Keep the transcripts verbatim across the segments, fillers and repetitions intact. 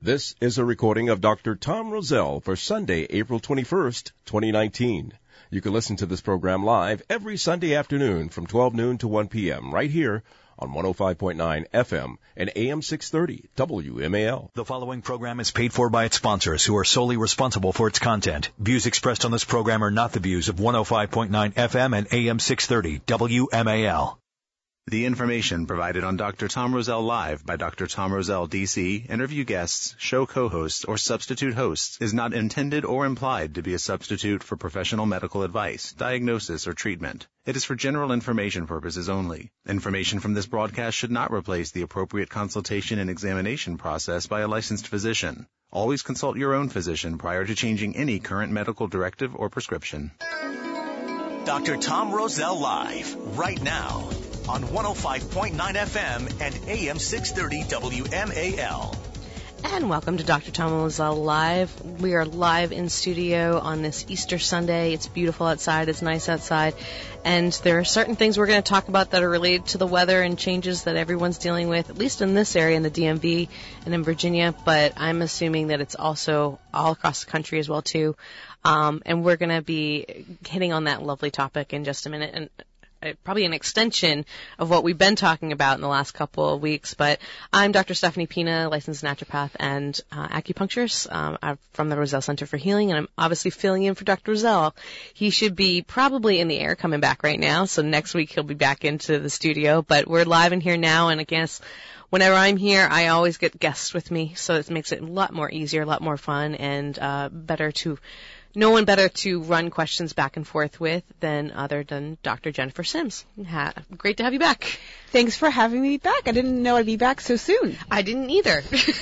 This is a recording of Doctor Tom Roselle for Sunday, April twenty-first, twenty nineteen. You can listen to this program live every Sunday afternoon from twelve noon to one p.m. right here on one oh five point nine F M and A M six thirty W M A L. The following program is paid for by its sponsors, who are solely responsible for its content. Views expressed on this program are not the views of one oh five point nine F M and A M six thirty W M A L. The information provided on Doctor Tom Roselle Live by Doctor Tom Roselle, D C, interview guests, show co-hosts, or substitute hosts is not intended or implied to be a substitute for professional medical advice, diagnosis, or treatment. It is for general information purposes only. Information from this broadcast should not replace the appropriate consultation and examination process by a licensed physician. Always consult your own physician prior to changing any current medical directive or prescription. Doctor Tom Roselle Live, right now, on one oh five point nine F M and A M six thirty W M A L. And welcome to Doctor Tom Roselle Live. We are live in studio on this Easter Sunday. It's beautiful outside. It's nice outside. And there are certain things we're going to talk about that are related to the weather and changes that everyone's dealing with, at least in this area, in the D M V and in Virginia. But I'm assuming that it's also all across the country as well, too. Um, and we're going to be hitting on that lovely topic in just a minute. And probably an extension of what we've been talking about in the last couple of weeks. But I'm Doctor Stephanie Pina, licensed naturopath and uh, acupuncturist um, I'm from the Roselle Center for Healing, and I'm obviously filling in for Doctor Roselle. He should be probably in the air coming back right now, so next week he'll be back into the studio. But we're live in here now, and I guess whenever I'm here, I always get guests with me, so it makes it a lot more easier, a lot more fun, and uh, better to No one better to run questions back and forth with than other than Doctor Jennifer Sims. Ha- great to have you back. Thanks for having me back. I didn't know I'd be back so soon. I didn't either.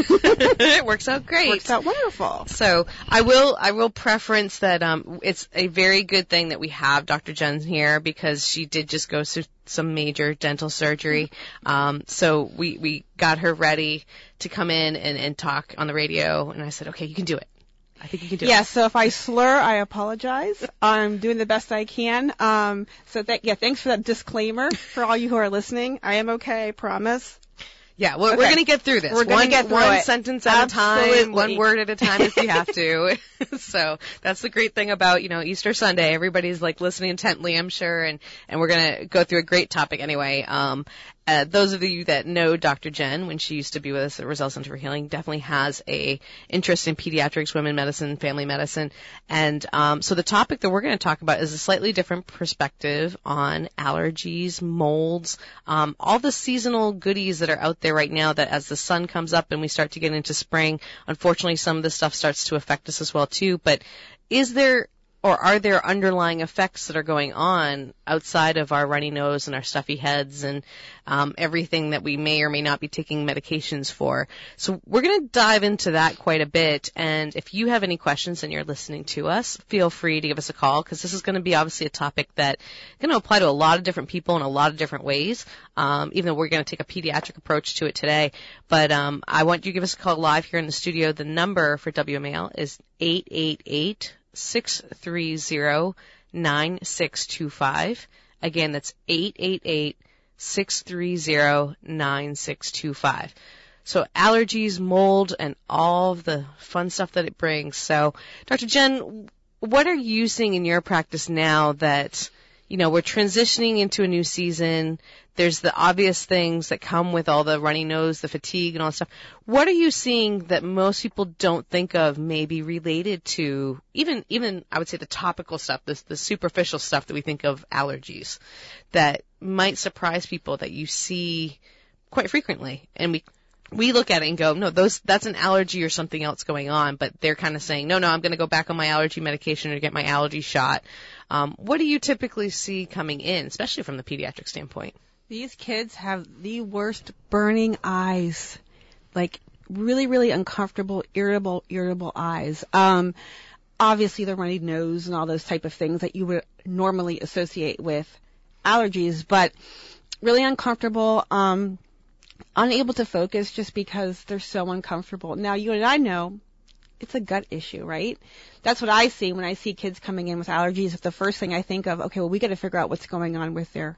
It works out great. Works out wonderful. So I will I will preference that um, it's a very good thing that we have Doctor Jen here, because she did just go through some major dental surgery. Um, so we, we got her ready to come in and, and talk on the radio, and I said, okay, you can do it. I think you can do yeah, it. Yeah, so if I slur, I apologize. I'm doing the best I can. Um, so th- yeah, thanks for that disclaimer for all you who are listening. I am okay, I promise. Yeah, we're, okay. we're going to get through this. We're going to get through one it. sentence at Absolutely. a time, one word at a time if we have to. So that's the great thing about, you know, Easter Sunday. Everybody's like listening intently, I'm sure, and, and we're going to go through a great topic anyway. Um, Uh, those of you that know Doctor Jen, when she used to be with us at Roselle Center for Healing, definitely has a interest in pediatrics, women medicine, family medicine. And um, so the topic that we're going to talk about is a slightly different perspective on allergies, molds, um, all the seasonal goodies that are out there right now that as the sun comes up and we start to get into spring, unfortunately some of this stuff starts to affect us as well too. But is there Or are there underlying effects that are going on outside of our runny nose and our stuffy heads and um, everything that we may or may not be taking medications for? So we're going to dive into that quite a bit. And if you have any questions and you're listening to us, feel free to give us a call, because this is going to be obviously a topic that is going to apply to a lot of different people in a lot of different ways, um, even though we're going to take a pediatric approach to it today. But um, I want you to give us a call live here in the studio. The number for W M A L is eight eight eight, six three zero, nine six two five. Again, that's eight eight eight, six three zero, nine six two five. So allergies, mold, and all of the fun stuff that it brings. So, Doctor Jen, what are you seeing in your practice now that, you know, we're transitioning into a new season? There's the obvious things that come with all the runny nose, the fatigue, and all that stuff. What are you seeing that most people don't think of maybe related to even, even I would say the topical stuff, the, the superficial stuff that we think of allergies, that might surprise people that you see quite frequently? And we we look at it and go, no, those that's an allergy or something else going on, but they're kind of saying, no, no, I'm going to go back on my allergy medication or get my allergy shot. Um, what do you typically see coming in, especially from the pediatric standpoint? These kids have the worst burning eyes, like really, really uncomfortable, irritable, irritable eyes. Um, obviously the runny nose and all those type of things that you would normally associate with allergies, but really uncomfortable, um, unable to focus just because they're so uncomfortable. Now, you and I know it's a gut issue, right? That's what I see when I see kids coming in with allergies. The first thing I think of, okay, well, we got to figure out what's going on with their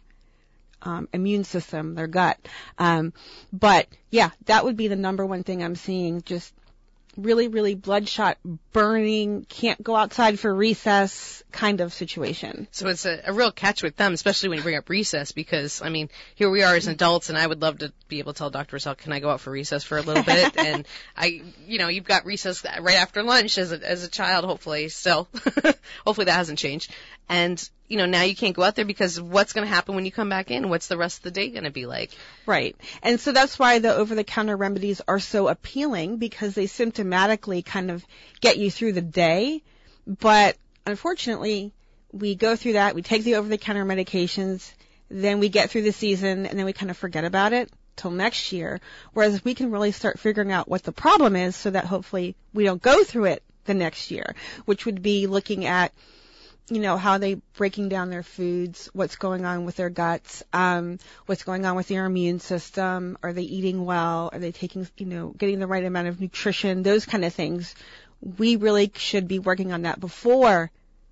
Um, immune system, their gut. Um, but yeah, that would be the number one thing I'm seeing, just really, really bloodshot, burning, can't go outside for recess kind of situation. So it's a, a real catch with them, especially when you bring up recess, because, I mean, here we are as adults, and I would love to be able to tell Doctor Rosell, can I go out for recess for a little bit? And I, you know, you've got recess right after lunch as a, as a child, hopefully, still. Hopefully that hasn't changed. And, you know, now you can't go out there because what's going to happen when you come back in? What's the rest of the day going to be like? Right. And so that's why the over-the-counter remedies are so appealing, because they symptomatically kind of get you through the day. But unfortunately, we go through that, we take the over-the-counter medications, then we get through the season, and then we kind of forget about it till next year. Whereas we can really start figuring out what the problem is so that hopefully we don't go through it the next year, which would be looking at, you know, how they breaking down their foods, what's going on with their guts, um, what's going on with their immune system, are they eating well, are they taking, you know, getting the right amount of nutrition, those kind of things. We really should be working on that before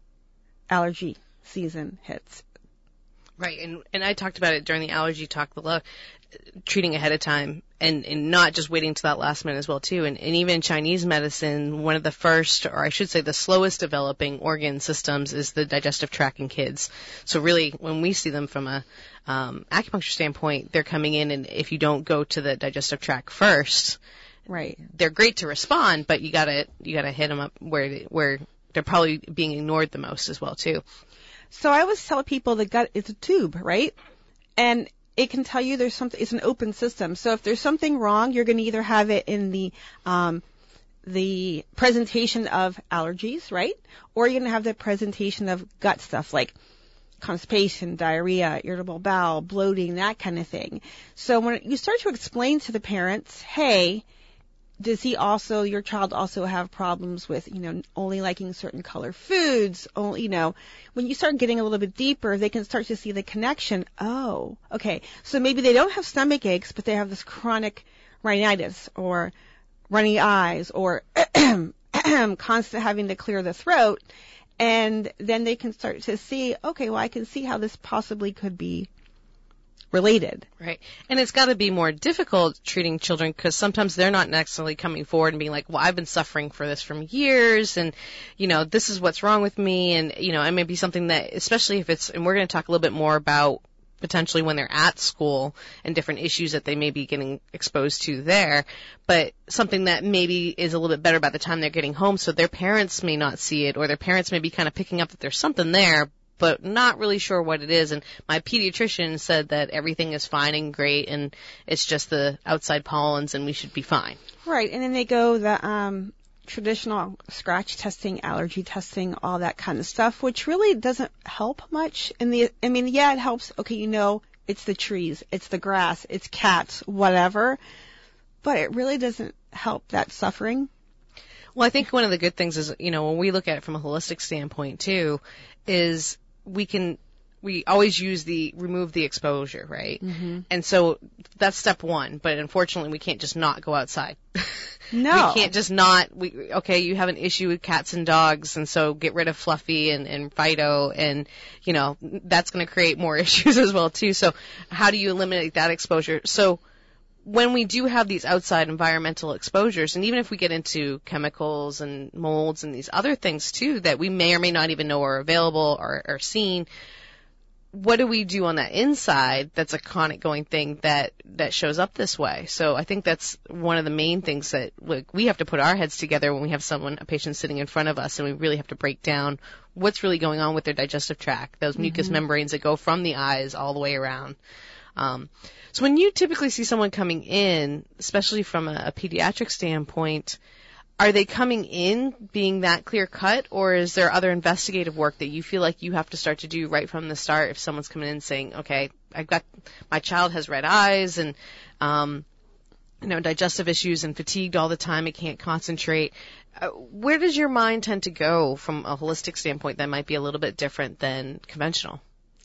allergy season hits. Right, and and I talked about it during the allergy talk, the love, treating ahead of time and, and not just waiting to that last minute as well, too. And, and even Chinese medicine, one of the first, or I should say the slowest developing organ systems is the digestive tract in kids. So really, when we see them from a um, acupuncture standpoint, they're coming in, and if you don't go to the digestive tract first, right, they're great to respond, but you gotta you gotta hit them up where they, where they're probably being ignored the most as well, too. So I always tell people the gut is a tube, right? And it can tell you there's something, it's an open system. So if there's something wrong, you're going to either have it in the, um, the presentation of allergies, right? Or you're going to have the presentation of gut stuff like constipation, diarrhea, irritable bowel, bloating, that kind of thing. So when you start to explain to the parents, hey, does he also, your child also have problems with, you know, only liking certain color foods? Only, you know, when you start getting a little bit deeper, they can start to see the connection. Oh, okay. So maybe they don't have stomach aches, but they have this chronic rhinitis or runny eyes or constant having to clear the throat. And then they can start to see, okay, well, I can see how this possibly could be related. Right. And it's got to be more difficult treating children because sometimes they're not necessarily coming forward and being like, well, I've been suffering for this from years and, you know, this is what's wrong with me. And, you know, it may be something that, especially if it's, and we're going to talk a little bit more about potentially when they're at school and different issues that they may be getting exposed to there, but something that maybe is a little bit better by the time they're getting home so their parents may not see it or their parents may be kind of picking up that there's something there, but not really sure what it is. And my pediatrician said that everything is fine and great, and it's just the outside pollens, and we should be fine. Right, and then they go the um, traditional scratch testing, allergy testing, all that kind of stuff, which really doesn't help much. In the, I mean, yeah, it helps. Okay, you know, it's the trees, it's the grass, it's cats, whatever, but it really doesn't help that suffering. Well, I think one of the good things is, you know, when we look at it from a holistic standpoint too, is we can, we always use the, remove the exposure, right? Mm-hmm. And so that's step one, but unfortunately we can't just not go outside. No. We can't just not, we, okay, you have an issue with cats and dogs, and so get rid of Fluffy and, and Fido, and, you know, that's going to create more issues as well too. So how do you eliminate that exposure? So when we do have these outside environmental exposures, and even if we get into chemicals and molds and these other things too that we may or may not even know are available or are seen, what do we do on that inside that's a chronic going thing that, that shows up this way? So I think that's one of the main things that like, we have to put our heads together when we have someone, a patient sitting in front of us, and we really have to break down what's really going on with their digestive tract, those mucous mm-hmm. membranes that go from the eyes all the way around. Um, so when you typically see someone coming in, especially from a, a pediatric standpoint, are they coming in being that clear cut, or is there other investigative work that you feel like you have to start to do right from the start if someone's coming in saying, okay, I've got, my child has red eyes and, um, you know, digestive issues and fatigued all the time, it can't concentrate. Uh, where does your mind tend to go from a holistic standpoint that might be a little bit different than conventional?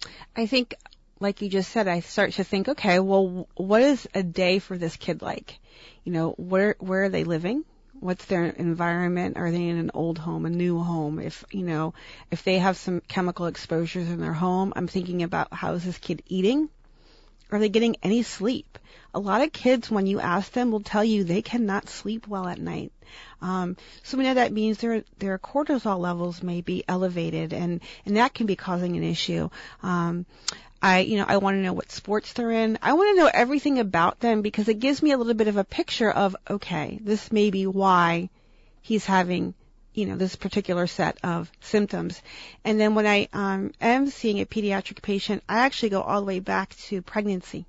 I think, like you just said, I start to think, okay, well, what is a day for this kid like? You know, where where are they living? What's their environment? Are they in an old home, a new home? If, you know, if they have some chemical exposures in their home, I'm thinking about how is this kid eating? are they getting any sleep? A lot of kids, when you ask them, will tell you they cannot sleep well at night. Um, so we know that means their their cortisol levels may be elevated, and, and that can be causing an issue. Um, I, you know, I want to know what sports they're in. I want to know everything about them because it gives me a little bit of a picture of, okay, this may be why he's having, you know, this particular set of symptoms. And then when I um, am seeing a pediatric patient, I actually go all the way back to pregnancy.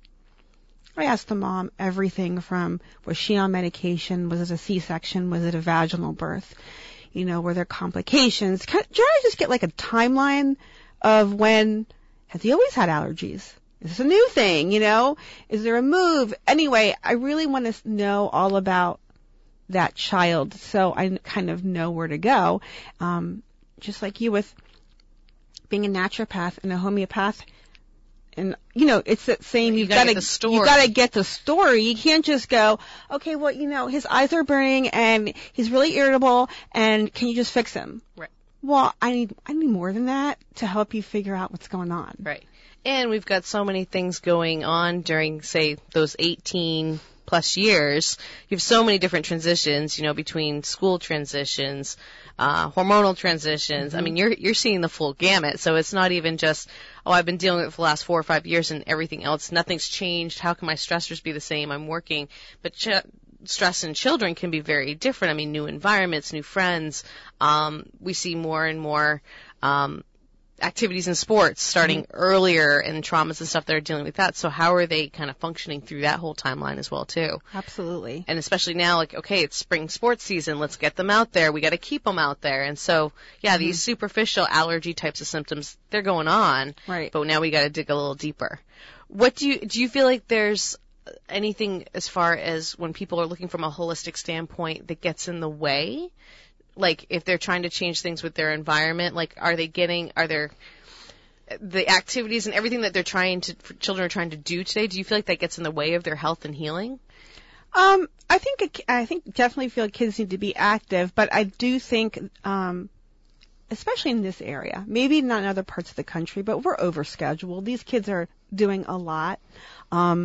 I ask the mom everything from, was she on medication? Was it a C-section? Was it a vaginal birth? You know, were there complications? Can, try to just get like a timeline of when, has he always had allergies? Is this a new thing? You know, is there a move? Anyway, I really want to know all about that child so I kind of know where to go. Um, just like you with being a naturopath and a homeopath. And, you know, it's the same, you you've got got to, you got to get the story. You can't just go, okay, well, you know, his eyes are burning and he's really irritable and can you just fix him? Right. Well, I need, I need more than that to help you figure out what's going on. Right. And we've got so many things going on during, say, those eighteen plus years. You have so many different transitions, you know, between school transitions, uh, hormonal transitions. Mm-hmm. I mean, you're, you're seeing the full gamut. So it's not even just, oh, I've been dealing with it for the last four or five years and everything else. Nothing's changed. How can my stressors be the same? I'm working. But ch- stress in children can be very different. I mean, new environments, new friends. Um, we see more and more, um, activities in sports starting mm-hmm. earlier and traumas and stuff that are dealing with that. So how are they kind of functioning through that whole timeline as well, too? Absolutely. And especially now, like, okay, it's spring sports season. Let's get them out there. We got to keep them out there. And so, yeah, mm-hmm. these superficial allergy types of symptoms, they're going on. Right. But now we got to dig a little deeper. What do you, do you feel like there's anything as far as when people are looking from a holistic standpoint that gets in the way? Like, if they're trying to change things with their environment, like, are they getting, are there, the activities and everything that they're trying to, children are trying to do today, do you feel like that gets in the way of their health and healing? Um, I think, I think definitely feel kids need to be active, but I do think, um, especially in this area, maybe not in other parts of the country, but we're overscheduled. These kids are doing a lot. Um,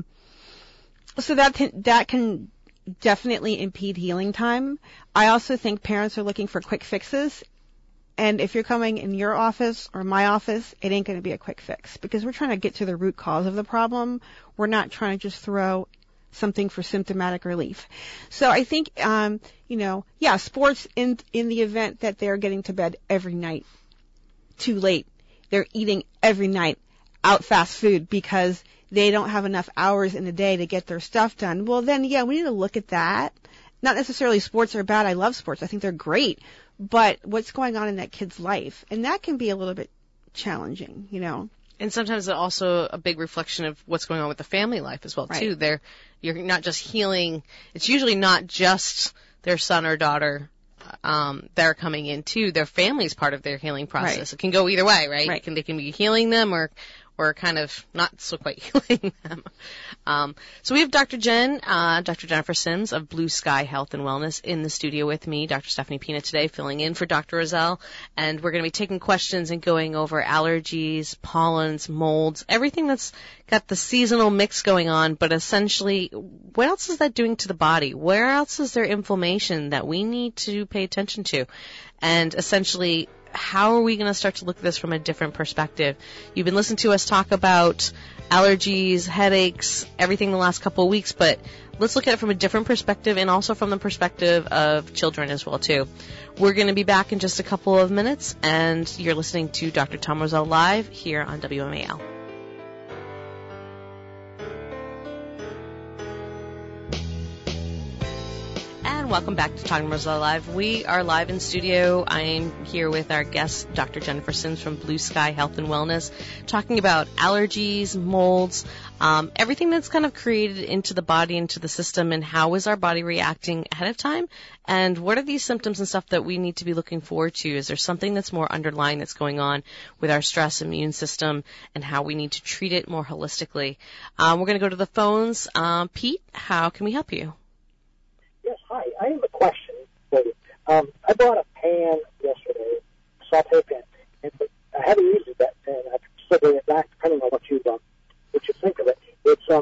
so that can, that can, definitely impede healing time. I also think parents are looking for quick fixes. And if you're coming in your office or my office, it ain't going to be a quick fix because we're trying to get to the root cause of the problem. We're not trying to just throw something for symptomatic relief. So I think, um, you know, yeah, sports in, in the event that they're getting to bed every night too late. They're eating every night out fast food because they don't have enough hours in the day to get their stuff done. Well, then, yeah, we need to look at that. Not necessarily sports are bad. I love sports. I think they're great. But what's going on in that kid's life? And that can be a little bit challenging, you know. And sometimes it's also a big reflection of what's going on with the family life as well, right. too. They're, you're not just healing. It's usually not just their son or daughter um, that are coming in, too. Their family's part of their healing process. Right. It can go either way, right? Right. Can, they can be healing them or or kind of not so quite healing them. Um, so we have Doctor Jen, uh, Doctor Jennifer Sims of Blue Sky Health and Wellness in the studio with me, Doctor Stephanie Pina today, filling in for Doctor Roselle. And we're going to be taking questions and going over allergies, pollens, molds, everything that's got the seasonal mix going on. But essentially, what else is that doing to the body? Where else is there inflammation that we need to pay attention to? And essentially, how are we going to start to look at this from a different perspective? You've been listening to us talk about allergies, headaches, everything the last couple of weeks, but let's look at it from a different perspective and also from the perspective of children as well, too. We're going to be back in just a couple of minutes, and you're listening to Doctor Tom Roselle Live here on W M A L. Welcome back to Talking Roselle Live. We are live in studio. I'm here with our guest, Doctor Jennifer Sims from Blue Sky Health and Wellness, talking about allergies, molds, um, everything that's kind of created into the body, into the system, and how is our body reacting ahead of time, and what are these symptoms and stuff that we need to be looking forward to? Is there something that's more underlying that's going on with our stress immune system and how we need to treat it more holistically? Um, we're going to go to the phones. Um, Pete, how can we help you? Yes, hi. I have a question for you. Um, I bought a pan yesterday, a saute pan, and I haven't used it that, and I can still bring it back depending on what you um, what you think of it. It's uh,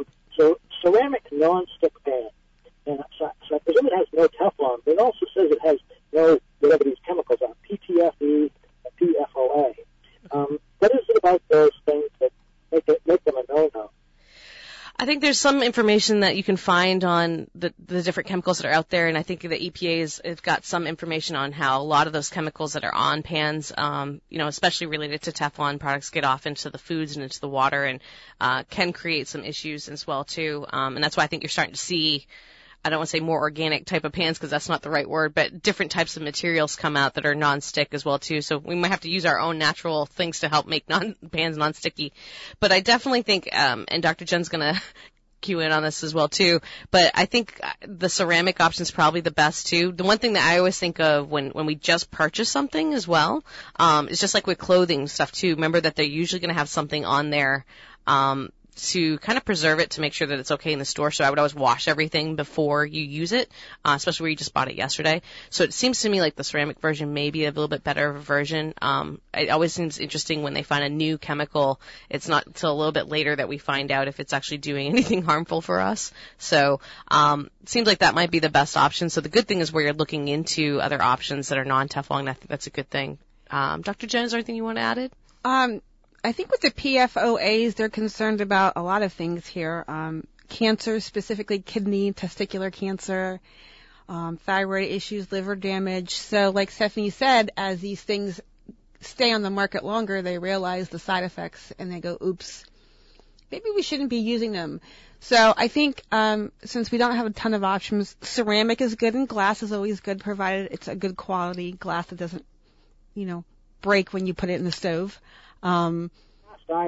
I think there's some information that you can find on the, the different chemicals that are out there, and I think the E P A has got some information on how a lot of those chemicals that are on pans, um, you know, especially related to Teflon products, get off into the foods and into the water, and uh, can create some issues as well too. Um, and that's why I think you're starting to see, I don't want to say more organic type of pans because that's not the right word, but different types of materials come out that are non-stick as well too. So we might have to use our own natural things to help make non pans non-sticky. But I definitely think, um, and Doctor Jen's going to cue in on this as well too, but I think the ceramic option is probably the best too. The one thing that I always think of when, when we just purchase something as well, um, is just like with clothing stuff too. Remember that they're usually going to have something on there, um, to kind of preserve it to make sure that it's okay in the store. So I would always wash everything before you use it, uh, especially where you just bought it yesterday. So it seems to me like the ceramic version may be a little bit better of a version. Um, it always seems interesting when they find a new chemical. It's not until a little bit later that we find out if it's actually doing anything harmful for us. So um, it seems like that might be the best option. So the good thing is where you're looking into other options that are non-Teflon. I think that's a good thing. Um, Doctor Jen, is there anything you want to add? Um, I think with the P F O As, they're concerned about a lot of things here. Um, cancer, specifically kidney, testicular cancer, um, thyroid issues, liver damage. So like Stephanie said, as these things stay on the market longer, they realize the side effects and they go, oops, maybe we shouldn't be using them. So I think um, since we don't have a ton of options, ceramic is good and glass is always good, provided it's a good quality glass that doesn't, you know, break when you put it in the stove. Um, cast iron.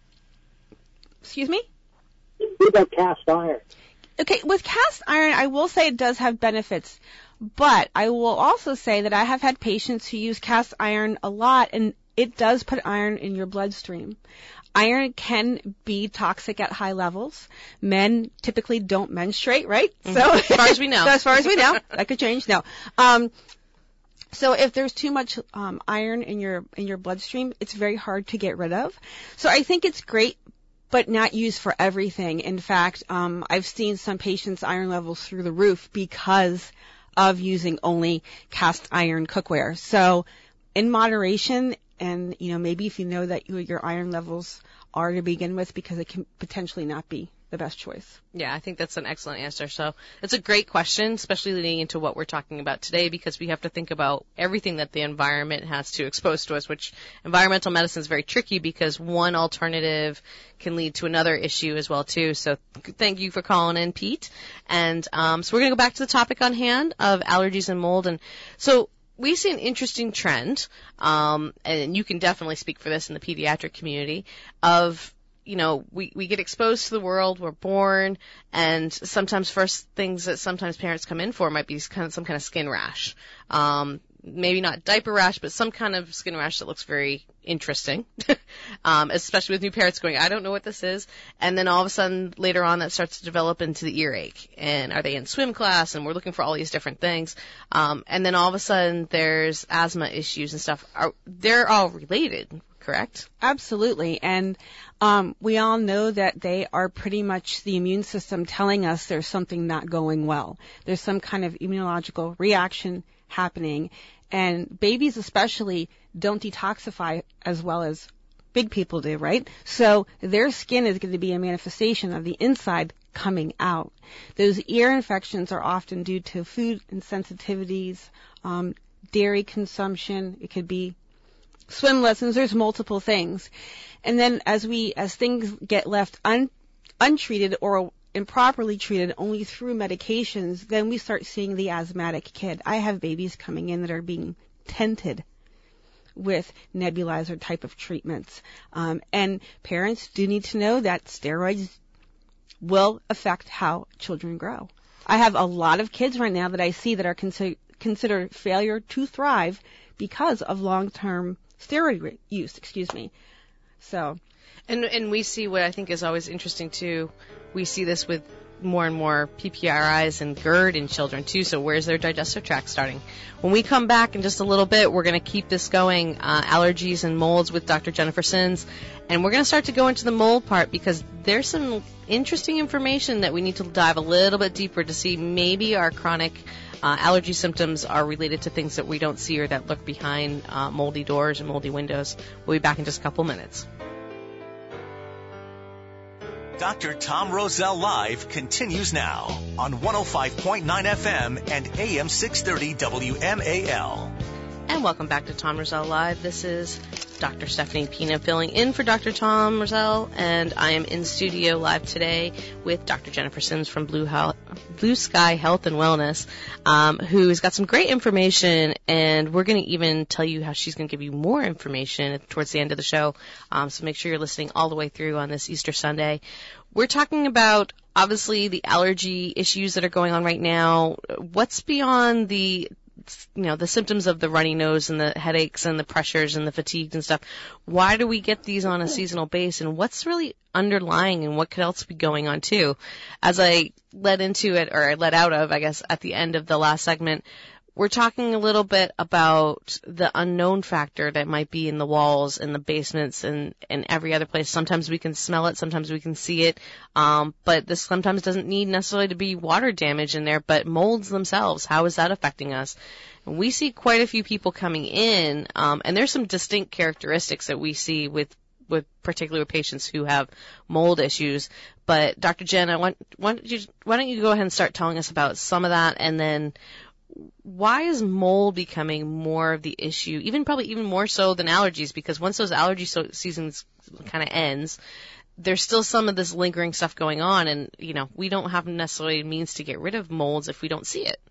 Excuse me? What about cast iron? Okay, with cast iron, I will say it does have benefits, but I will also say that I have had patients who use cast iron a lot, and it does put iron in your bloodstream. Iron can be toxic at high levels. Men typically don't menstruate, right? Mm-hmm. So, as far as we know. so as far as we know, that could change. No. Um, So if there's too much um, iron in your in your bloodstream, it's very hard to get rid of. So I think it's great, but not used for everything. In fact, um, I've seen some patients' iron levels through the roof because of using only cast iron cookware. So in moderation, and you know maybe if you know that you, your iron levels are to begin with, because it can potentially not be the best choice. Yeah, I think that's an excellent answer. So it's a great question, especially leading into what we're talking about today, because we have to think about everything that the environment has to expose to us, which environmental medicine is very tricky because one alternative can lead to another issue as well, too. So thank you for calling in, Pete. And um, so we're going to go back to the topic on hand of allergies and mold. And so we see an interesting trend, um, and you can definitely speak for this in the pediatric community, of you know, we, we get exposed to the world, we're born, and sometimes first things that sometimes parents come in for might be kind of some kind of skin rash. Um, maybe not diaper rash, but some kind of skin rash that looks very interesting, um, especially with new parents going, I don't know what this is. And then all of a sudden later on that starts to develop into the earache. And are they in swim class? And we're looking for all these different things. Um, and then all of a sudden there's asthma issues and stuff. Are, they're all related, correct? Absolutely. And um, we all know that they are pretty much the immune system telling us there's something not going well. There's some kind of immunological reaction happening. And babies especially don't detoxify as well as big people do, right? So their skin is going to be a manifestation of the inside coming out. Those ear infections are often due to food insensitivities, um, dairy consumption. It could be swim lessons. There's multiple things. And then as we, as things get left un, untreated or improperly treated only through medications, then we start seeing the asthmatic kid. I have babies coming in that are being tented with nebulizer type of treatments. Um, and parents do need to know that steroids will affect how children grow. I have a lot of kids right now that I see that are consider, considered failure to thrive because of long-term steroid use, excuse me. So, and and we see what I think is always interesting too. We see this with more and more P P R Is and GERD in children too. So where's their digestive tract starting? When we come back in just a little bit, we're going to keep this going, uh, allergies and molds with Doctor Jennifer Sins, and we're going to start to go into the mold part because there's some interesting information that we need to dive a little bit deeper to see maybe our chronic Uh, allergy symptoms are related to things that we don't see or that lurk behind uh, moldy doors and moldy windows. We'll be back in just a couple minutes. Doctor Tom Roselle Live continues now on one oh five point nine F M and A M six thirty W M A L. And welcome back to Tom Roselle Live. This is Doctor Stephanie Pina filling in for Doctor Tom Roselle, and I am in studio live today with Doctor Jennifer Sims from Blue, Health, Blue Sky Health and Wellness, um, who's got some great information, and we're going to even tell you how she's going to give you more information towards the end of the show, um, so make sure you're listening all the way through on this Easter Sunday. We're talking about, obviously, the allergy issues that are going on right now. What's beyond the you know, the symptoms of the runny nose and the headaches and the pressures and the fatigue and stuff? Why do we get these on a seasonal base, and what's really underlying, and what could else be going on too? As I led into it, or I led out of, I guess, at the end of the last segment, we're talking a little bit about the unknown factor that might be in the walls and the basements and, and every other place. Sometimes we can smell it, sometimes we can see it, um, but this sometimes doesn't need necessarily to be water damage in there, but molds themselves, how is that affecting us? And we see quite a few people coming in, um, and there's some distinct characteristics that we see with with particular patients who have mold issues. But Doctor Jen, I want, why don't you, why don't you go ahead and start telling us about some of that, and then why is mold becoming more of the issue, even probably even more so than allergies? Because once those allergy so- seasons kind of ends, there's still some of this lingering stuff going on, and, you know, we don't have necessarily means to get rid of molds if we don't see it.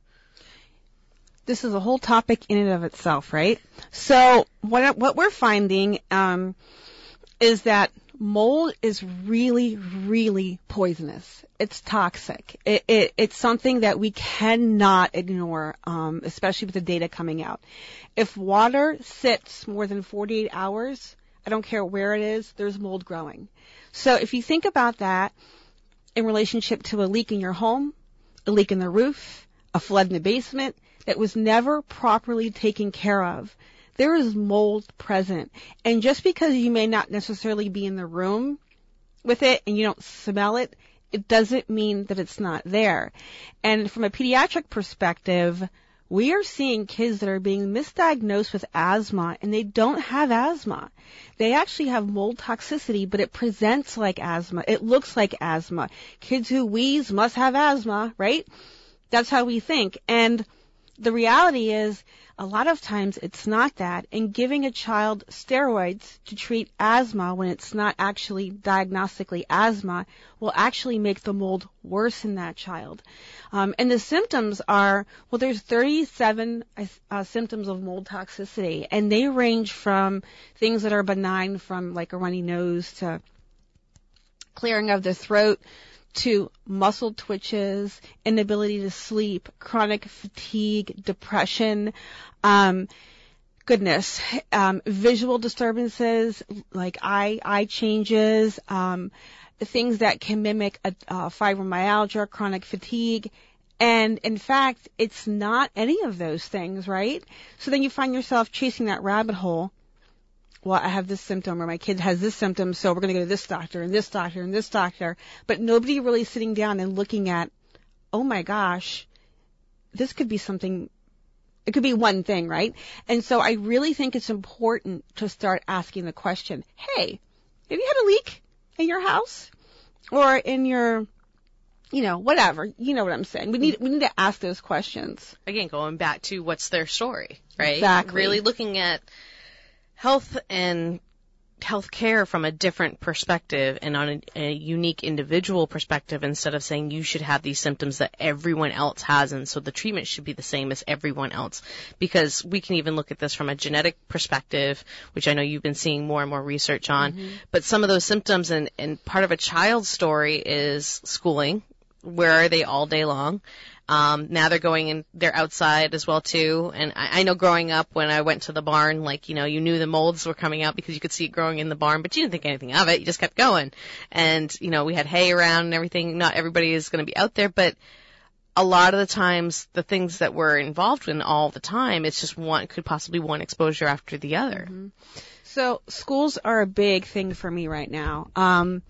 This is a whole topic in and of itself, right? So what what we're finding um, is that mold is really, really poisonous. It's toxic. It, it, it's something that we cannot ignore, um, especially with the data coming out. If water sits more than forty-eight hours, I don't care where it is, there's mold growing. So if you think about that in relationship to a leak in your home, a leak in the roof, a flood in the basement that was never properly taken care of, there is mold present. And just because you may not necessarily be in the room with it and you don't smell it, it doesn't mean that it's not there. And from a pediatric perspective, we are seeing kids that are being misdiagnosed with asthma, and they don't have asthma. They actually have mold toxicity, but it presents like asthma. It looks like asthma. Kids who wheeze must have asthma, right? That's how we think. And the reality is, a lot of times it's not that, and giving a child steroids to treat asthma when it's not actually diagnostically asthma will actually make the mold worse in that child. Um, and the symptoms are, well, there's thirty-seven uh, symptoms of mold toxicity, and they range from things that are benign, from like a runny nose to clearing of the throat, to muscle twitches, inability to sleep, chronic fatigue, depression, um, goodness, um, visual disturbances like eye eye changes, um, things that can mimic a, uh, fibromyalgia, chronic fatigue. And in fact, it's not any of those things, right? So then you find yourself chasing that rabbit hole. Well, I have this symptom, or my kid has this symptom, so we're going to go to this doctor and this doctor and this doctor. But nobody really sitting down and looking at, oh my gosh, this could be something, it could be one thing, right? And so I really think it's important to start asking the question, hey, have you had a leak in your house or in your, you know, whatever, you know what I'm saying. We need, we need to ask those questions. Again, going back to what's their story, right? Exactly. Really looking at health and health care from a different perspective and on a, a unique individual perspective, instead of saying you should have these symptoms that everyone else has, and so the treatment should be the same as everyone else. Because we can even look at this from a genetic perspective, which I know you've been seeing more and more research on. Mm-hmm. But some of those symptoms, and, and part of a child's story is schooling. Where are they all day long? Um, now they're going in, they're outside as well too. And I, I know growing up when I went to the barn, like, you know, you knew the molds were coming out because you could see it growing in the barn, but you didn't think anything of it. You just kept going. And, you know, we had hay around and everything. Not everybody is going to be out there, but a lot of the times the things that we're involved in all the time, it's just one, could possibly one exposure after the other. Mm-hmm. So schools are a big thing for me right now. Um,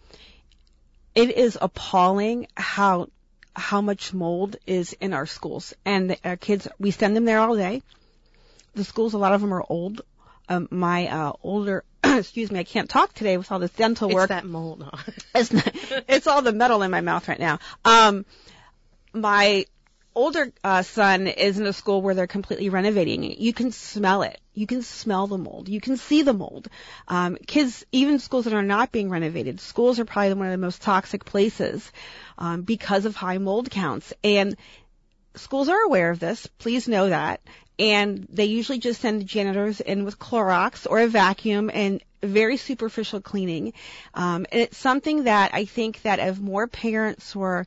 it is appalling how how much mold is in our schools. And the, our kids, we send them there all day. The schools, a lot of them are old. Um, my uh, older excuse me, I can't talk today with all this dental It's work. that mold. No. It's, not, it's all the metal in my mouth right now. Um, my older uh, son is in a school where they're completely renovating it. You can smell it. You can smell the mold. You can see the mold. Um, kids, even schools that are not being renovated, schools are probably one of the most toxic places um, because of high mold counts. And schools are aware of this. Please know that. And they usually just send janitors in with Clorox or a vacuum and very superficial cleaning. Um, and it's something that I think that if more parents were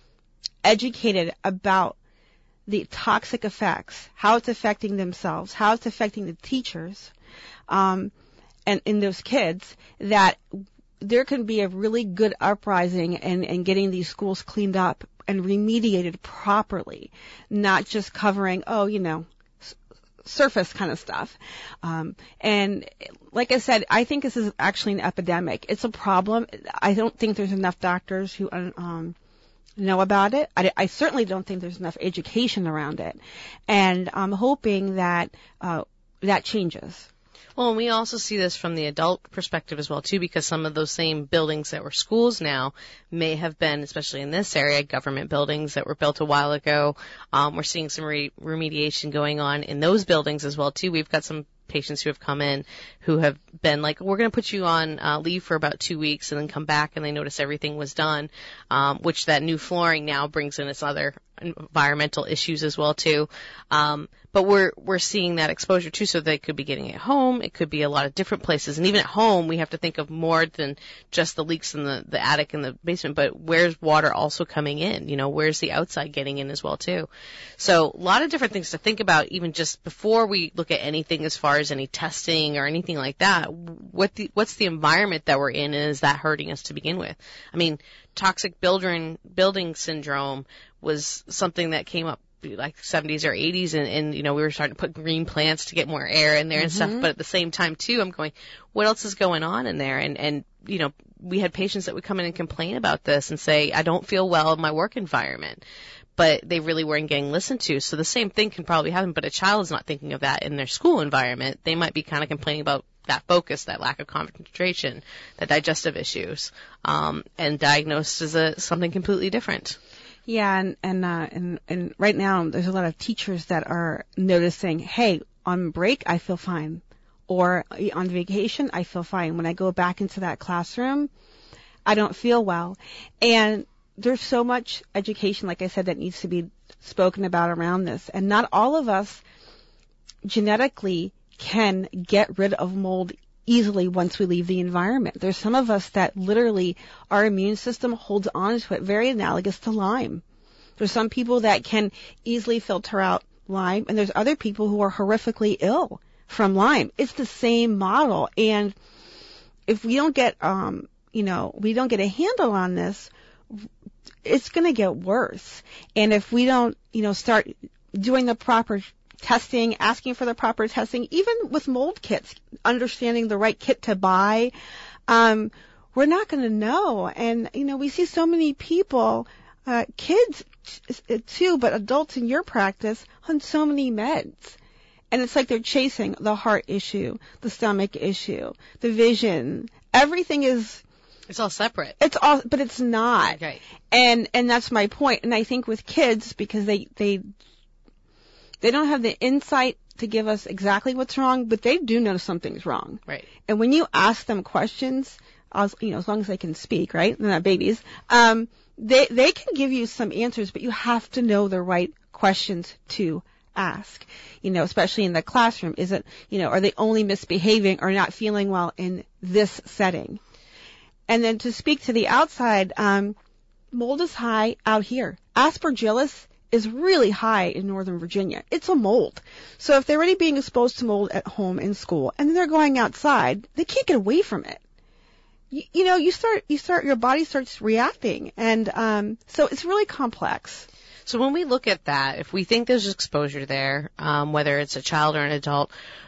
educated about the toxic effects, how it's affecting themselves, how it's affecting the teachers, um, and in those kids, that there can be a really good uprising and, and getting these schools cleaned up and remediated properly, not just covering, oh, you know, s- surface kind of stuff. Um, and like I said, I think this is actually an epidemic. It's a problem. I don't think there's enough doctors who, um, know about it. I, I certainly don't think there's enough education around it. And I'm hoping that uh, that changes. Well, and we also see this from the adult perspective as well, too, because some of those same buildings that were schools now may have been, especially in this area, government buildings that were built a while ago. Um, we're seeing some re- remediation going on in those buildings as well, too. We've got some patients who have come in who have been like, we're going to put you on uh, leave for about two weeks and then come back and they notice everything was done, um, which that new flooring now brings in its other environmental issues as well too. Um, but we're we're seeing that exposure too, so they could be getting it at home. It could be a lot of different places, and even at home, we have to think of more than just the leaks in the the attic and the basement. But where's water also coming in? You know, where's the outside getting in as well too? So a lot of different things to think about, even just before we look at anything as far as any testing or anything like that. What the what's the environment that we're in, and is that hurting us to begin with? I mean, toxic building building syndrome was something that came up like seventies or eighties, and, and you know, we were starting to put green plants to get more air in there and mm-hmm. stuff, but at the same time too, I'm going, what else is going on in there? And, and, you know, we had patients that would come in and complain about this and say, I don't feel well in my work environment, but they really weren't getting listened to. So the same thing can probably happen, but a child is not thinking of that in their school environment. They might be kind of complaining about that focus, that lack of concentration, the digestive issues, um, and diagnosed as a, something completely different. Yeah, and and, uh, and and right now there's a lot of teachers that are noticing, hey, on break I feel fine, or on vacation I feel fine. When I go back into that classroom, I don't feel well. And there's so much education, like I said, that needs to be spoken about around this. And not all of us genetically can get rid of mold easily once we leave the environment. There's some of us that literally our immune system holds on to it, very analogous to Lyme. There's some people that can easily filter out Lyme, and there's other people who are horrifically ill from Lyme. It's the same model, and if we don't get, um, you know, we don't get a handle on this, it's going to get worse. And if we don't, you know, start doing the proper testing, asking for the proper testing, even with mold kits, understanding the right kit to buy, um, we're not going to know. And, you know, we see so many people, uh, kids t- too, but adults in your practice on so many meds. And it's like they're chasing the heart issue, the stomach issue, the vision. Everything is... It's all separate. It's all, but it's not. Okay. And, and that's my point. And I think with kids, because they, they, They don't have the insight to give us exactly what's wrong, but they do know something's wrong. Right. And when you ask them questions, as, you know, as long as they can speak, right? They're not babies. Um, they, they can give you some answers, but you have to know the right questions to ask. You know, especially in the classroom. Is it, you know, are they only misbehaving or not feeling well in this setting? And then to speak to the outside, um, mold is high out here. Aspergillus is really high in Northern Virginia. It's a mold. So if they're already being exposed to mold at home in school and they're going outside, they can't get away from it. You, you know, you start, you start, your body starts reacting. And, um, so it's really complex. So when we look at that, if we think there's exposure there, um, whether it's a child or an adult,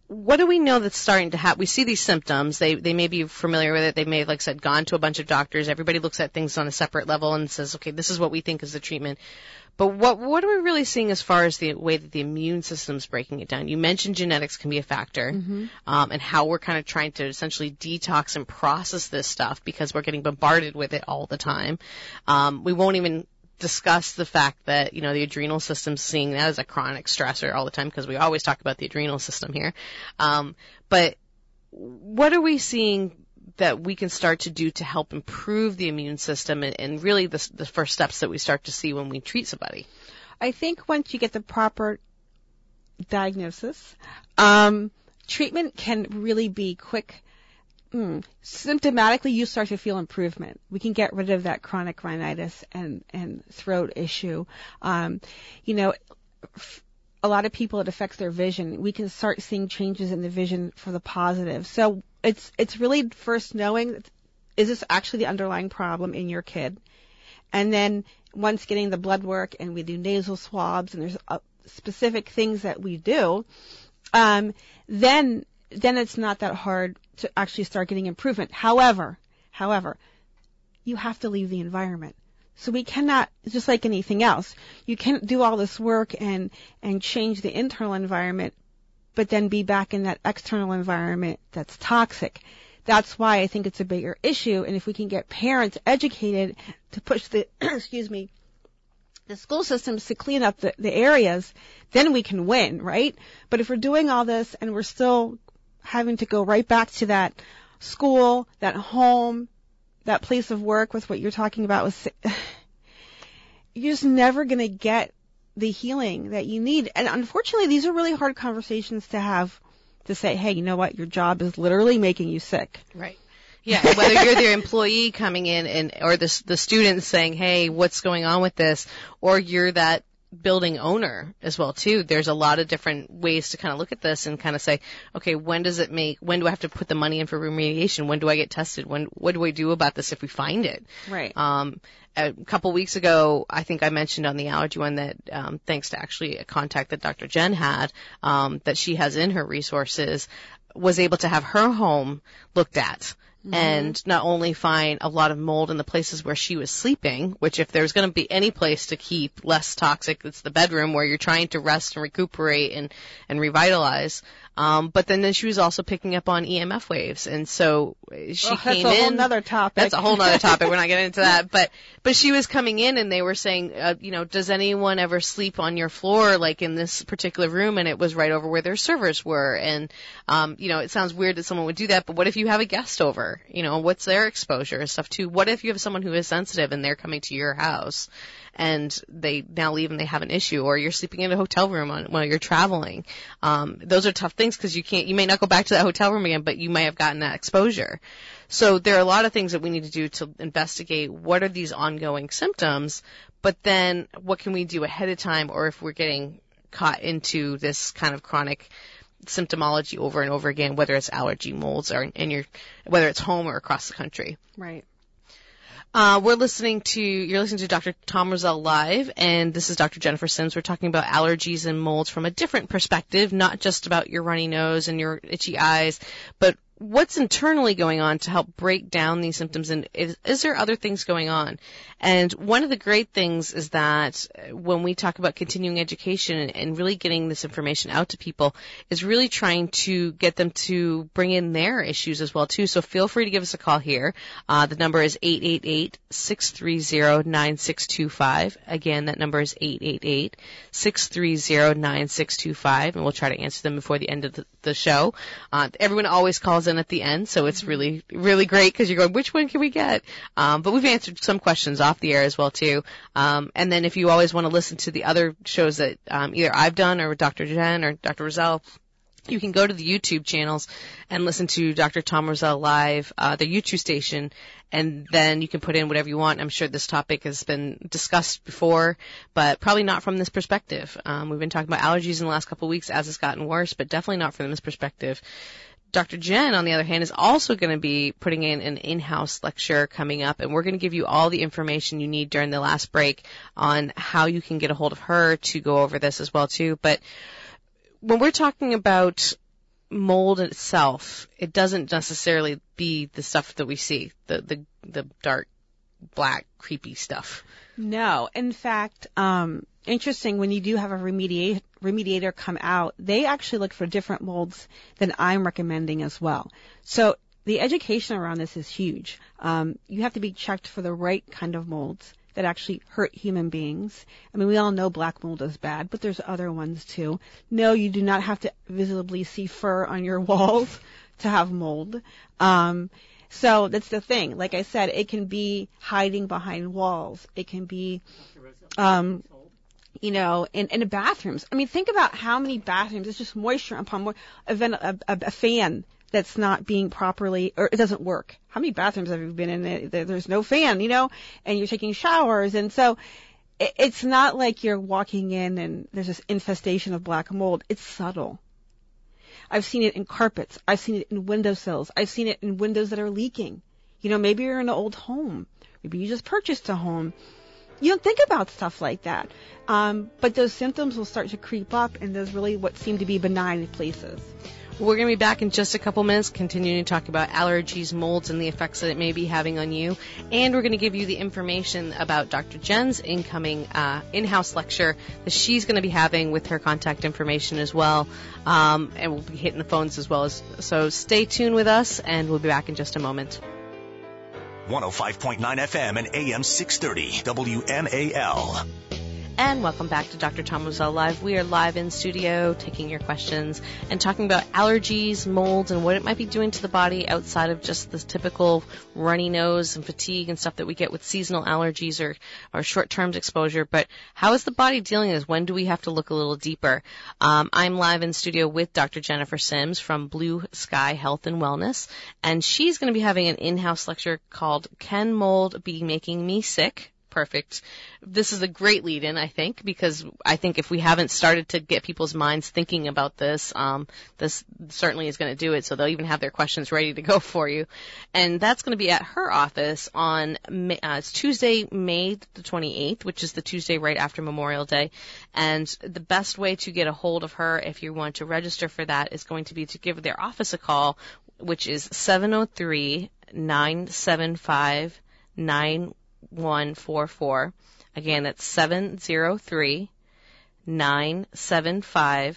what do we know that's starting to happen? We see these symptoms. They they may be familiar with it. They may have, like I said, gone to a bunch of doctors. Everybody looks at things on a separate level and says, okay, this is what we think is the treatment. But what what are we really seeing as far as the way that the immune system's breaking it down? You mentioned genetics can be a factor, Mm-hmm. um, and how we're kind of trying to essentially detox and process this stuff because we're getting bombarded with it all the time. Um, we won't even discuss the fact that, you know, the adrenal system's seeing that as a chronic stressor all the time because we always talk about the adrenal system here. Um, but what are we seeing that we can start to do to help improve the immune system and, and really the, the first steps that we start to see when we treat somebody? I think once you get the proper diagnosis, um, treatment can really be quick. Mm, symptomatically, you start to feel improvement. We can get rid of that chronic rhinitis and, and throat issue. Um, you know, f- a lot of people, it affects their vision. We can start seeing changes in the vision for the positive. So it's it's really first knowing, that, is this actually the underlying problem in your kid? And then once getting the blood work, and we do nasal swabs, and there's uh, specific things that we do, um, then then it's not that hard to actually start getting improvement. However, however, you have to leave the environment. So we cannot, just like anything else, you can't do all this work and, and change the internal environment, but then be back in that external environment that's toxic. That's why I think it's a bigger issue. And if we can get parents educated to push the, excuse me, the school systems to clean up the, the areas, then we can win, right? But if we're doing all this and we're still having to go right back to that school, that home, that place of work with what you're talking about, with, you're just never going to get the healing that you need. And unfortunately, these are really hard conversations to have, to say, hey, you know what, your job is literally making you sick. Right. Yeah, whether you're the employee coming in and or the the student saying, hey, what's going on with this, or you're that building owner as well too. There's a lot of different ways to kind of look at this and kind of say, okay, when does it make, when do I have to put the money in for remediation? When do I get tested? When, what do I do about this if we find it? Right. Um, a couple weeks ago, I think I mentioned on the allergy one that, um, thanks to actually a contact that Doctor Jen had, um, that she has in her resources, was able to have her home looked at. Mm-hmm. And not only find a lot of mold in the places where she was sleeping, which if there's going to be any place to keep less toxic, it's the bedroom where you're trying to rest and recuperate and, and revitalize. Um, but then, then she was also picking up on E M F waves. And so she oh, came in. That's a whole nother topic. That's a whole nother topic. We're not getting into that. But, but she was coming in and they were saying, uh, you know, does anyone ever sleep on your floor, like in this particular room? And it was right over where their servers were. And, um, you know, it sounds weird that someone would do that, but what if you have a guest over? You know, what's their exposure and stuff too? What if you have someone who is sensitive and they're coming to your house and they now leave and they have an issue, or you're sleeping in a hotel room on, while you're traveling? Um, those are tough things because you can't, you may not go back to that hotel room again, but you may have gotten that exposure. So there are a lot of things that we need to do to investigate what are these ongoing symptoms, but then what can we do ahead of time, or if we're getting caught into this kind of chronic symptomology over and over again, whether it's allergy, molds, or in your, whether it's home or across the country. Right. Uh, we're listening to, you're listening to Doctor Tom Rosell Live, and this is Doctor Jennifer Sims. We're talking about allergies and molds from a different perspective, not just about your runny nose and your itchy eyes, but what's internally going on to help break down these symptoms, and is, is there other things going on? And one of the great things is that when we talk about continuing education and, and really getting this information out to people, is really trying to get them to bring in their issues as well too. So feel free to give us a call here. Uh, the number is eight eight eight, six three zero, nine six two five. Again, that number is eight eight eight, six three zero, nine six two five, and we'll try to answer them before the end of the, the show. Uh, everyone always calls in at the end, so it's really, really great because you're going, which one can we get? Um, but we've answered some questions off the air as well too. Um, and then if you always want to listen to the other shows that um, either I've done or Doctor Jen or Doctor Rosell, you can go to the YouTube channels and listen to Doctor Tom Rosell Live, uh, the YouTube station, and then you can put in whatever you want. I'm sure this topic has been discussed before, but probably not from this perspective. Um, we've been talking about allergies in the last couple of weeks as it's gotten worse, but definitely not from this perspective. Doctor Jen, on the other hand, is also going to be putting in an in-house lecture coming up, and we're going to give you all the information you need during the last break on how you can get a hold of her to go over this as well too. But when we're talking about mold itself, it doesn't necessarily be the stuff that we see, the the, the dark, black, creepy stuff. No. In fact, um, interesting, when you do have a remediate, remediator come out, they actually look for different molds than I'm recommending as well. So the education around this is huge. Um, you have to be checked for the right kind of molds that actually hurt human beings. I mean, we all know black mold is bad, but there's other ones too. No, you do not have to visibly see fur on your walls to have mold. Um, so that's the thing. Like I said, it can be hiding behind walls. It can be, um, you know, in, in the bathrooms. I mean, think about how many bathrooms, it's just moisture upon moisture, a, a, a fan that's not being properly, or it doesn't work. How many bathrooms have you been in? There's no fan, you know, and you're taking showers. And so it, it's not like you're walking in and there's this infestation of black mold. It's subtle. I've seen it in carpets. I've seen it in windowsills. I've seen it in windows that are leaking. You know, maybe you're in an old home. Maybe you just purchased a home. You don't think about stuff like that. Um, but those symptoms will start to creep up in those really what seem to be benign places. We're going to be back in just a couple minutes, continuing to talk about allergies, molds, and the effects that it may be having on you. And we're going to give you the information about Doctor Jen's incoming uh, in-house lecture that she's going to be having with her contact information as well. Um, and we'll be hitting the phones as well. as So stay tuned with us, and we'll be back in just a moment. one oh five point nine F M and A M six thirty W M A L. And welcome back to Doctor Tom Rosell Live. We are live in studio taking your questions and talking about allergies, molds, and what it might be doing to the body outside of just the typical runny nose and fatigue and stuff that we get with seasonal allergies or, or short-term exposure. But how is the body dealing with this? When do we have to look a little deeper? Um, I'm live in studio with Doctor Jennifer Sims from Blue Sky Health and Wellness, and she's going to be having an in-house lecture called Can Mold Be Making Me Sick? Perfect. This is a great lead-in, I think, because I think if we haven't started to get people's minds thinking about this, um, this certainly is going to do it, so they'll even have their questions ready to go for you. And that's going to be at her office on uh, it's Tuesday, May the twenty-eighth, which is the Tuesday right after Memorial Day. And the best way to get a hold of her, if you want to register for that, is going to be to give their office a call, which is seven oh three, nine seven five, nine one four four. Again, that's seven oh three, nine seven five,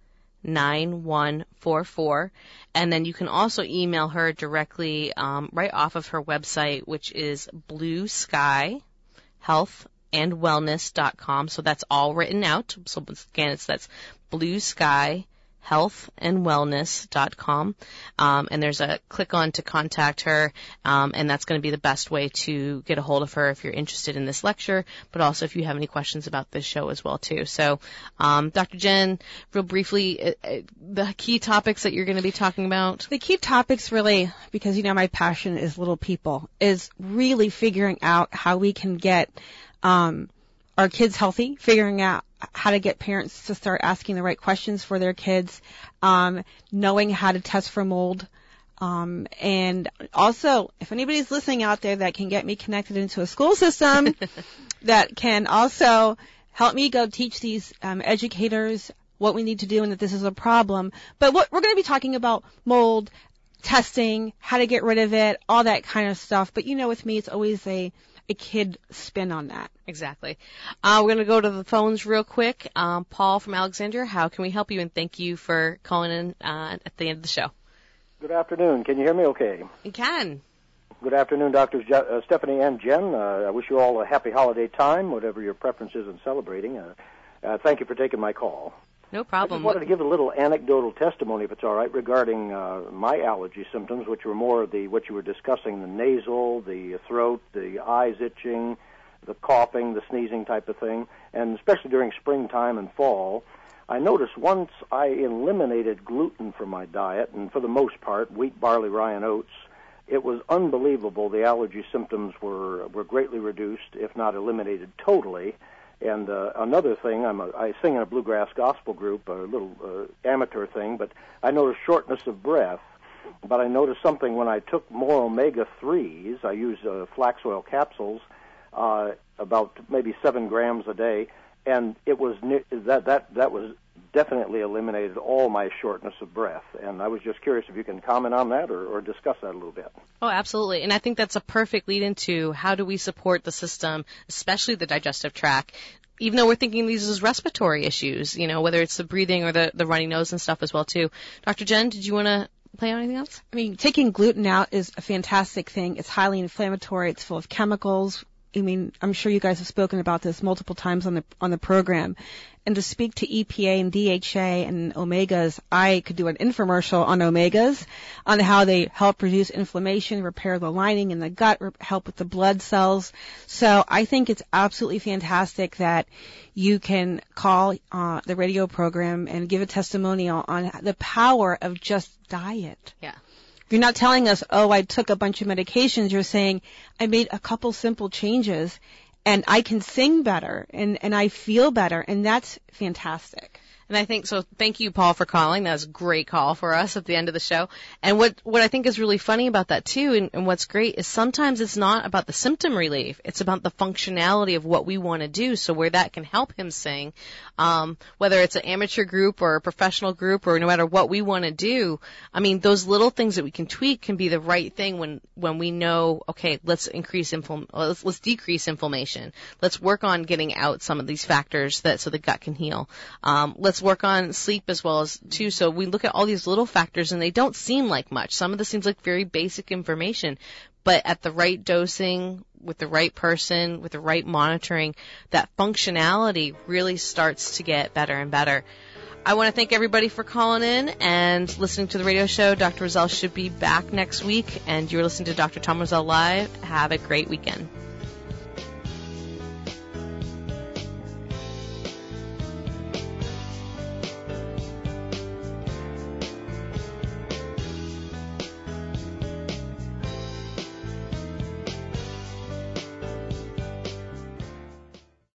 nine one four four. And then you can also email her directly um, right off of her website, which is blue sky health and wellness dot com. So that's all written out. So again, it's that's blue sky health and wellness dot com. Um, and there's a click on to contact her, um, and that's going to be the best way to get a hold of her if you're interested in this lecture, but also if you have any questions about this show as well, too. So, um, Doctor Jen, real briefly, uh, uh, the key topics that you're going to be talking about? The key topics really, because, you know, my passion is little people, is really figuring out how we can get um, our kids healthy, figuring out how to get parents to start asking the right questions for their kids, um, knowing how to test for mold. Um, and also, if anybody's listening out there that can get me connected into a school system that can also help me go teach these um, educators what we need to do and that this is a problem. But what we're going to be talking about mold, testing, how to get rid of it, all that kind of stuff. But, you know, with me, it's always a a kid spin on that. Exactly. Uh, we're going to go to the phones real quick. Um, Paul from Alexandria, how can we help you? And thank you for calling in uh, at the end of the show. Good afternoon. Can you hear me okay? You can. Good afternoon, Doctors Je- uh, Stephanie and Jen. Uh, I wish you all a happy holiday time, whatever your preference is in celebrating. Uh, uh, thank you for taking my call. No problem. I just wanted to give a little anecdotal testimony, if it's all right, regarding uh, my allergy symptoms, which were more of the what you were discussing, the nasal, the throat, the eyes itching, the coughing, the sneezing type of thing, and especially during springtime and fall. I noticed once I eliminated gluten from my diet, and for the most part, wheat, barley, rye, and oats, it was unbelievable. The allergy symptoms were, were greatly reduced, if not eliminated totally. And uh, another thing, I'm a, I sing in a bluegrass gospel group, a little uh, amateur thing, but I noticed shortness of breath. But I noticed something when I took more omega threes. I use uh, flax oil capsules, uh, about maybe seven grams a day, and it was ne- that that that was definitely eliminated all my shortness of breath. And I was just curious if you can comment on that or, or discuss that a little bit. Oh, absolutely. And I think that's a perfect lead into how do we support the system, especially the digestive tract, even though we're thinking these as respiratory issues, you know, whether it's the breathing or the, the runny nose and stuff as well, too. Doctor Jen, did you want to play on anything else? I mean, taking gluten out is a fantastic thing. It's highly inflammatory. It's full of chemicals. I mean, I'm sure you guys have spoken about this multiple times on the on the program. And to speak to E P A and D H A and omegas, I could do an infomercial on omegas, on how they help reduce inflammation, repair the lining in the gut, help with the blood cells. So I think it's absolutely fantastic that you can call uh, the radio program and give a testimonial on the power of just diet. Yeah. You're not telling us, oh, I took a bunch of medications. You're saying, I made a couple simple changes, and I can sing better, and, and I feel better, and that's fantastic. And I think, so thank you, Paul, for calling. That was a great call for us at the end of the show. And what, what I think is really funny about that, too, and, and what's great is sometimes it's not about the symptom relief. It's about the functionality of what we want to do. So where that can help him sing, um, whether it's an amateur group or a professional group or no matter what we want to do, I mean, those little things that we can tweak can be the right thing when, when we know, okay, let's increase infl- let's, let's decrease inflammation. Let's work on getting out some of these factors that, so the gut can heal. Um, let's work on sleep as well as too. So we look at all these little factors and they don't seem like much. Some of this seems like very basic information, but at the right dosing, with the right person, with the right monitoring, that functionality really starts to get better and better. I want to thank everybody for calling in and listening to the radio show. Doctor Roselle should be back next week, and you're listening to Doctor Tom Roselle Live. Have a great weekend.